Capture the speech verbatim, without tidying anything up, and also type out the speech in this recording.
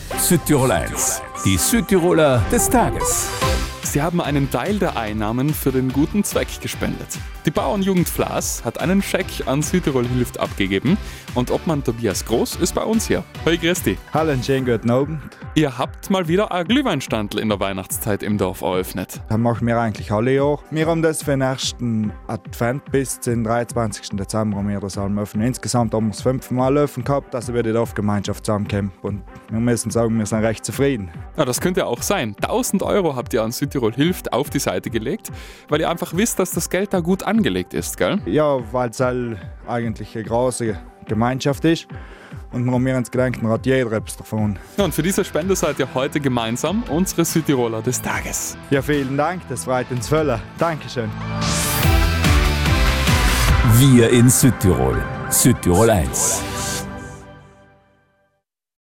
Südtirol eins, die Südtiroler des Tages. Sie haben einen Teil der Einnahmen für den guten Zweck gespendet. Die Bauernjugend Flas hat einen Scheck an Südtirol hilft abgegeben und Obmann Tobias Groß ist bei uns hier. Hey, grüß dich. Hallo, einen schönen guten Abend. Ihr habt mal wieder ein Glühweinstandl in der Weihnachtszeit im Dorf eröffnet. Das machen wir eigentlich alle Jahre. Wir haben das für den ersten Advent bis zum dreiundzwanzigsten Dezember haben wir das alle öffnen. Insgesamt haben wir es fünfmal öffnen gehabt, also wir die Dorfgemeinschaft zusammenkommen. Und wir müssen sagen, wir sind recht zufrieden. Ja, das könnte auch sein. tausend Euro habt ihr an Südtirol hilft auf die Seite gelegt, weil ihr einfach wisst, dass das Geld da gut angelegt ist, gell? Ja, weil es eigentlich eine große Gemeinschaft ist. Und wir haben uns gedacht, man hat jeder etwas davon. Ja, und für diese Spende seid ihr heute gemeinsam unsere Südtiroler des Tages. Ja, vielen Dank, das freut uns voll. Dankeschön. Wir in Südtirol. Südtirol eins.